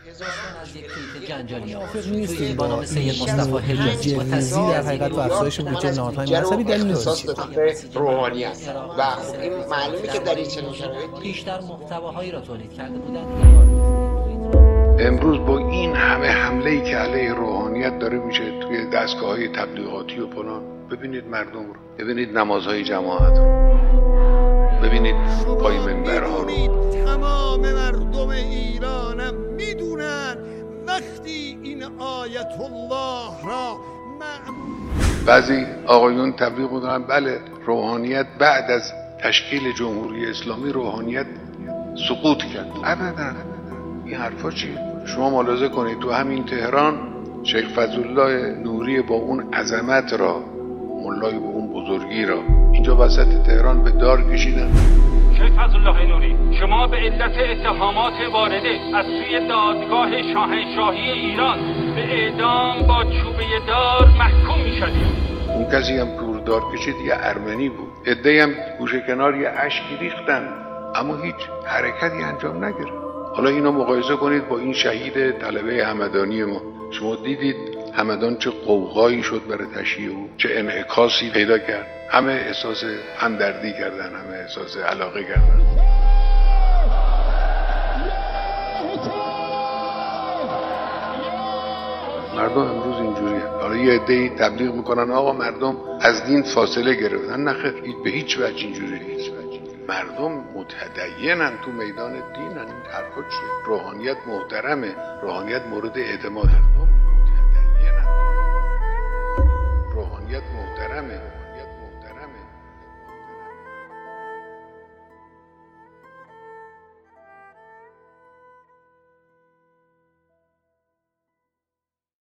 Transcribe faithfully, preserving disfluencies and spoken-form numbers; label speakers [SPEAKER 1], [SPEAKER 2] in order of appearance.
[SPEAKER 1] هزاران از یک توییت جنجالی
[SPEAKER 2] موافق نیستیم
[SPEAKER 1] با نام سید مصطفی حجازی با
[SPEAKER 2] جنزی در حقیقت و افزایش بودجه نهادهای مذهبی دلیل
[SPEAKER 3] اختصاص دادن به روحانیت و خب این معلومه که در این چنین شرایطی
[SPEAKER 1] بیشتر محتواهایی را تولید کرده بودند.
[SPEAKER 4] امروز با این همه حمله‌ای که علیه روحانیت داره میشه توی دستگاه‌های تبلیغاتی و فلان، ببینید مردم رو، ببینید نمازهای جماعت رو، ببینید پای منبرها رو.
[SPEAKER 5] تمام مردم ایرانم میدونن وقتی این آیت الله را
[SPEAKER 4] بعضی آقایون تبلیغ می‌کنن بله روحانیت بعد از تشکیل جمهوری اسلامی روحانیت سقوط کرد. ابدا این حرفا چیه؟ شما ملاحظه کنید تو همین تهران شیخ فضلالله نوری با اون عظمت را، ملای با اون بزرگی را اینجا وسط تهران به دار کشیدن.
[SPEAKER 6] شیخ فضلالله نوری، شما به علت اتهامات وارده از سوی دادگاه شاهنشاهی ایران به اعدام با چوبه دار محکوم می‌شدید.
[SPEAKER 4] اون کسی هم که او دار کشید یه ارمنی بود. عده‌ای هم گوشه کنار یه اشکی ریختن اما هیچ حرکتی انجام نگرفت. حالا اینو مقایسه کنید با این شهید طلبه همدانی ما. شما دیدید همدان چه قوقایی شد برای تشییع او، چه انعکاسی پیدا کرد. همه احساس همدردی کردن، همه احساس علاقه کردن. مردم امروز اینجوریه. حالا یه عده‌ای تبلیغ میکنن آقا مردم از دین فاصله گرفتن. نه خیر، به هیچ وجه اینجوری نیست. مردم متدینن، تو میدان دینن. این حرفا چیه؟ روحانیت محترمه، روحانیت مورد اعتماد. مردم متدینن، روحانیت محترمه.